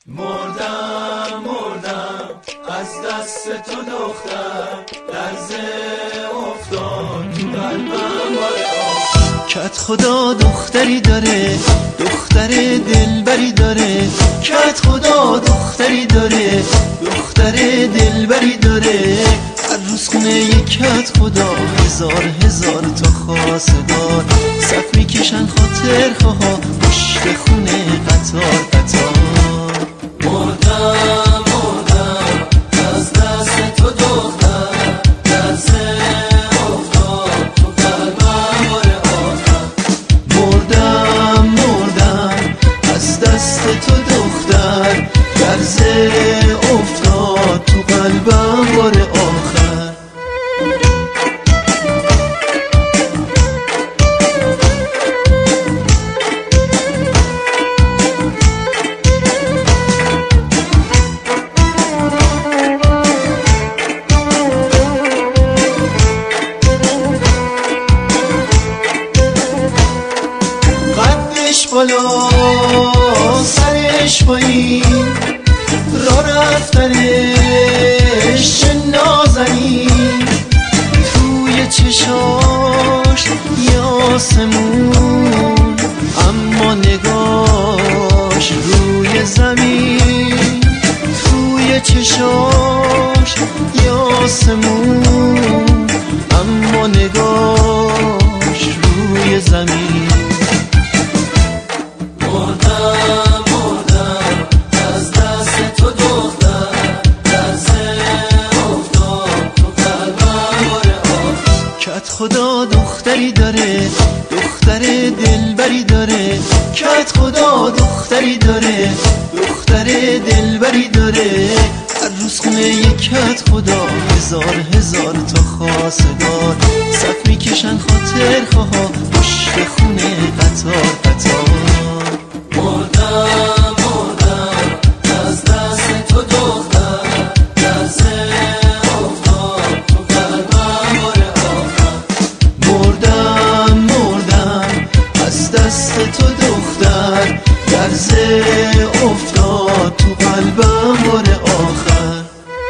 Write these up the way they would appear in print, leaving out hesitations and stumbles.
مردم از دست تو دختر، لرزه افتاد تو قلبم کت خدا دختری داره، دختر دلبری داره. کت خدا دختری داره، دختر دلبری داره. هر روز خونه یک کت خدا، هزار هزار تا خواستگار. صف میکشن خاطر خواه پشت خونه قطار قطار. مردم از دست تو دختر، لرزه افتاد تو قلبم بار آخر. مردم از دست تو دختر، لرزه افتاد تو قلبم بار آخر. بالا سرش پایین، را رفتنش چه نازنین. توی چشاش یه آسمون، اما نگاش روی زمین. توی چشاش یه آسمون، اما نگاش روی زمین. مردم از دست تو دختر، لرزه افتاد تو قلبم بار آخر. کت خدا دختری داره، دختر دلبری داره. کت خدا دختری داره، دختر دلبری داره. هر روز خونه یک کت خدا، هزار هزار تا خواستگار. صف میکشن خاطر خواه پشت خونه قطار قطار. مردم از دست تو دختر، لرزه افتاد تو قلبم بار آخر. مردم از دست تو دختر، لرزه افتاد تو قلبم بار آخر.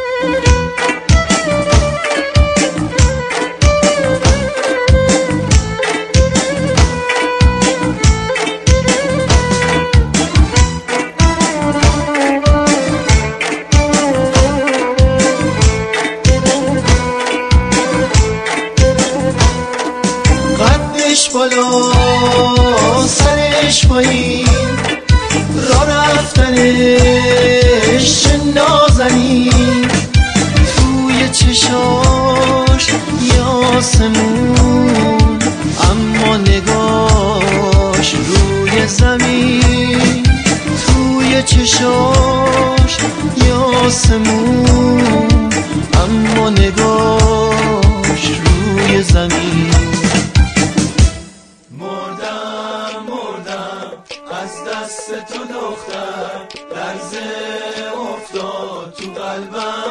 بالا سرش پایین، را رفتنش چه نازنین. توی چشاش یه آسمون، اما نگاش روی زمین. توی چشاش یه آسمون، اما نگاش روی زمین. از دست تو دختر، لرزه افتاد تو قلبم